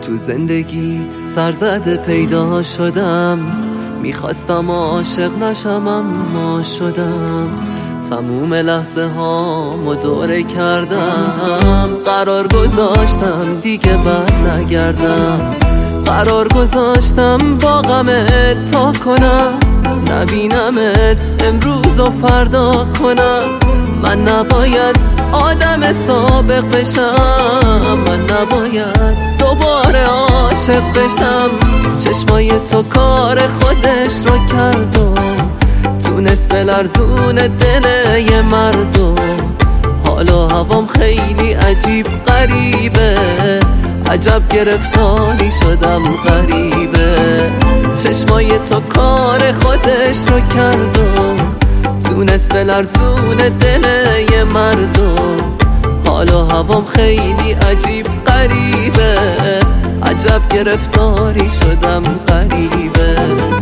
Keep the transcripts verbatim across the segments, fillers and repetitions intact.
تو زندگیت سرزده پیدا شدم، میخواستم عاشق نشم اما شدم. تموم لحظه هامو دوره کردم، قرار گذاشتم دیگه بر نگردم. قرار گذاشتم با غمت تا کنم، نبینمت امروز و فردا کنم. من نباید آدم سابق بشم، من نباید دوباره عاشق بشم. چشمای تو کار خودش رو کرد و تونست بلرزون دل یه مردم. حالا هوام خیلی عجیب غریبه، عجب گرفتاری شدم غریبه. چشمای تو کار خودش رو کرد و تونست بلرزون دل یه مردم. حالا هوام خیلی عجیب غریبه، عجب گرفتاری شدم غریبه.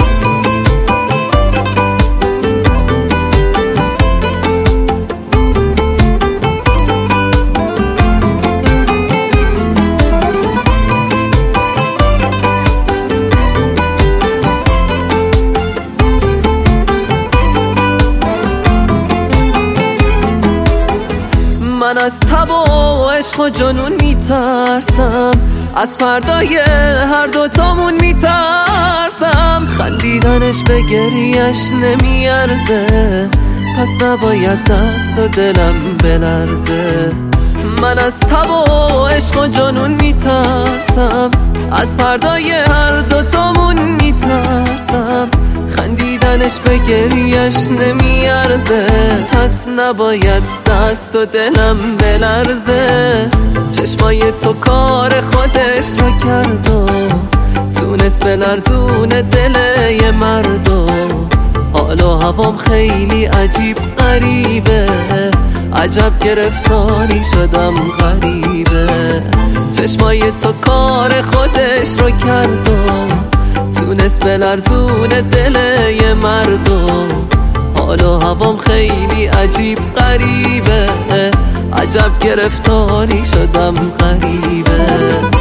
من از تب و عشق و جنون میترسم، از فردای هر دوتامون میترسم. خندیدنش به گریش نمیارزه، پس نباید دست و دلم بلرزه. من از تب و عشق و جنون میترسم، از فردای هر دوتامون میترسم. خندیدنش به گریش نمیارزه، پس نباید دست و دلم بلرزه. چشمای تو کار خودش رو کرد و تونست بلرزون دل یه مردم. حالا هوام خیلی عجیب غریبه، عجب گرفتاری شدم غریبه. چشمای تو کار خودش رو کرد و تونست بلرزون دل یه مردم. حالا هوام خیلی عجیب غریبه، عجب گرفتاری شدم غریبه.